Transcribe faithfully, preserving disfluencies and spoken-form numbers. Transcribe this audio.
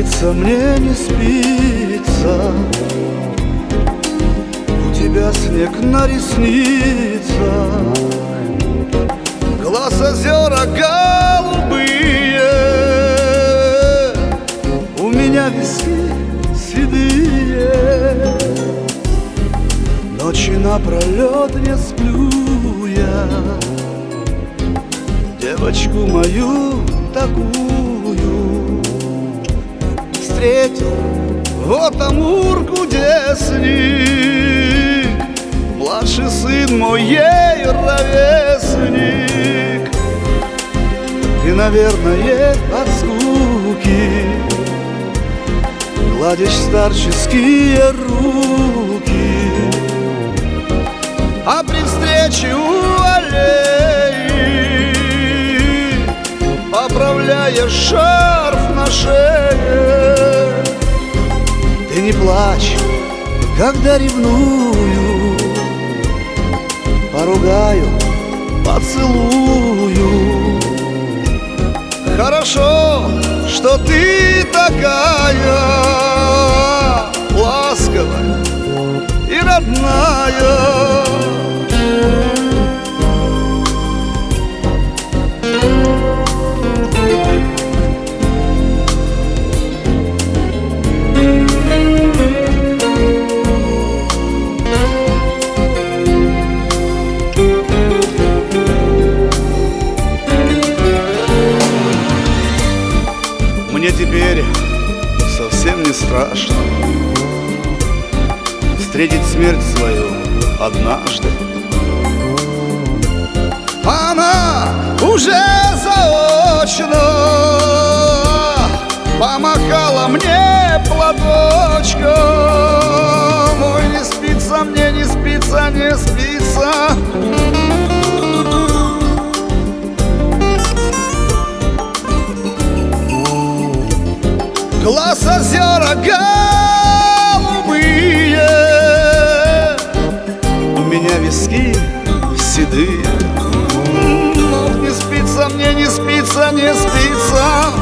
спится, мне не спится. У тебя снег на ресницах, глаз озера голубые, у меня виски седые. Ночи напролет не сплю я, девочку мою такую встретил вот Амурку, где сник, младший сын мой ей ровесник. И, наверное, от скуки гладишь старческие руки, а при встрече у аллеи поправляешь шарф на шее. Ты не плачь, когда ревную, поругаю, поцелую. Хорошо, что ты такая ласковая и родная. Мне теперь совсем не страшно встретить смерть свою однажды. Она уже заочно помахала мне платочком. Ой, не спится мне, не спится, не спится. Глаз озера голубые, у меня виски седые. Ох, не спится мне, не спится, не спится.